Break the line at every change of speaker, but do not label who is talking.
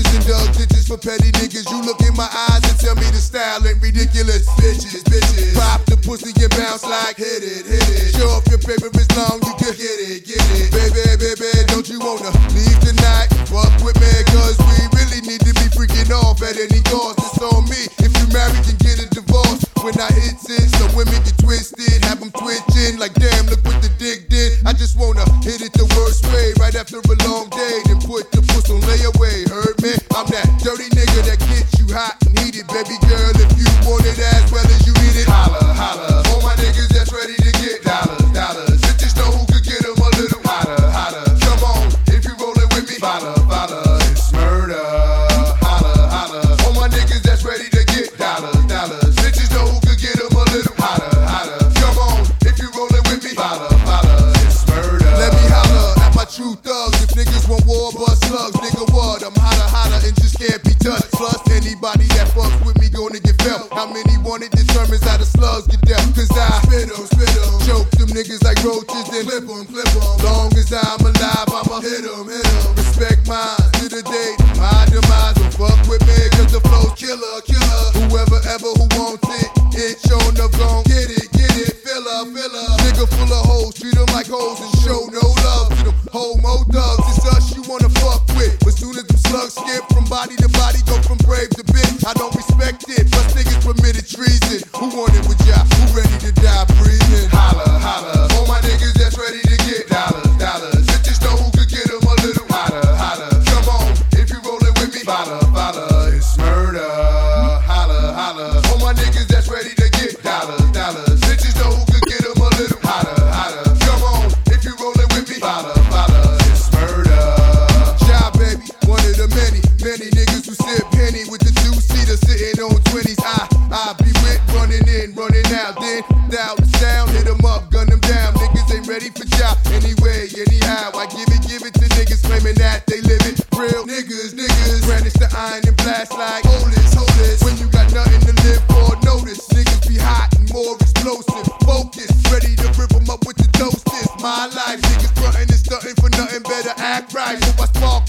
ditches and dug ditches for petty niggas. You look in my eyes and tell me the style ain't ridiculous. Bitches, bitches, pop the pussy and bounce like hit it, hit it. Show off your paper is long, you can get it, get it. Baby, baby, don't you wanna leave tonight? Fuck with me, cause we really need to be freaking off at any cost. It's on me. If you married, then get a divorce. When I hit it, some women get twisted, have them twitching like damn, look what the dick did. I just wanna hit it the worst way, right after a long day, then put the puss on layaway. Heard me? I'm that dirty nigga that gets you hot and heated, baby girl. If you want it as well as you need it, holla, holla. All my niggas that's ready to get dollars, dollars. Bitches know who could get them a little hotter, hotter. Come on, if you rollin' with me, follow, follow. It's murder, holla, holla. All my niggas that's ready to get dollars, dollars. Bitches know who could get them a little hotter, hotter. Come on, if you rollin' with me, follow, follow. It's murder. Let me holler at my true thugs. If niggas want war, bust slugs, nigga what? I'm hotter, hotter and just can't be touched. Plus, anybody that fucks with me gonna get felt. How many want it determines how the slugs get dealt. Cause I spit 'em, choke them niggas like roaches, then flip 'em. Long as I'm alive, I'ma hit 'em. Respect mine to the day, my demise. Don't fuck with me, cause the flow's killer, killer. Whoever ever who wants it, it's shown up, gon' get it, filler. Nigga full of hoes, treat them like hoes and show no love to them homo thugs. It's us you wanna fuck with, but soon as them slugs skip from body to body, go from brave to bitch. I don't respect it, plus niggas permitted treason. Who want it with y'all? Who ready to die breathing? Holla, holla. All my niggas that's ready to get dollars, dollars. Bitches know who could get them a little hotter, hotter. Come on, if you rollin' with me, follow, follow. It's murder, holla, holla. All my niggas that's ready to get dollars, dollars. Bitches know who could get them a little hotter, hotter. Come on, if you rollin' with me, follow, follow. It's murder. Job, baby, one of the many niggas who sip Henny with the two-seater sitting on 20s. I be with running in, running out, then down the sound, hit 'em up, gun 'em down. Niggas ain't ready for job anyway, anyhow. I give it to niggas claiming that they live it. Real niggas, brandish the iron and blast like hold this. When you got nothing to live for, notice niggas be hot and more explosive, focused, ready to rip 'em up with the toasters. My life, niggas frontin' and stuntin' for nothing, better act right. So I spark